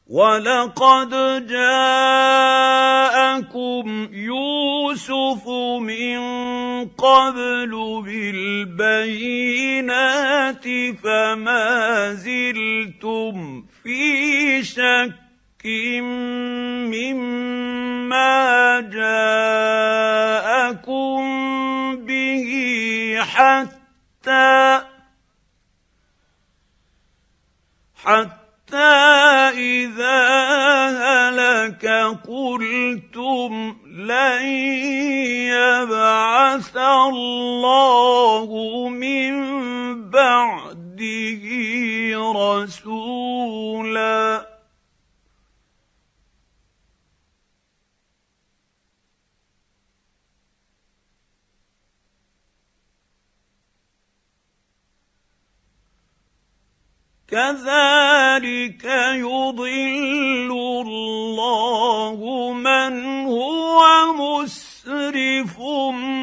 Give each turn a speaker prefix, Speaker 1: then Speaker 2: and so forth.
Speaker 1: وَلَقَدْ جَاءَكُمْ يُوسُفُ مِن قَبْلُ بِالْبَيِّنَاتِ فَمَا زِلْتُمْ فِي شَكٍّ مِّمَّا جَاءَكُم بِهِ حتى إذا هلك قلتم لن يبعث الله من بعده رسولا كذلك يضل الله من هو مسرف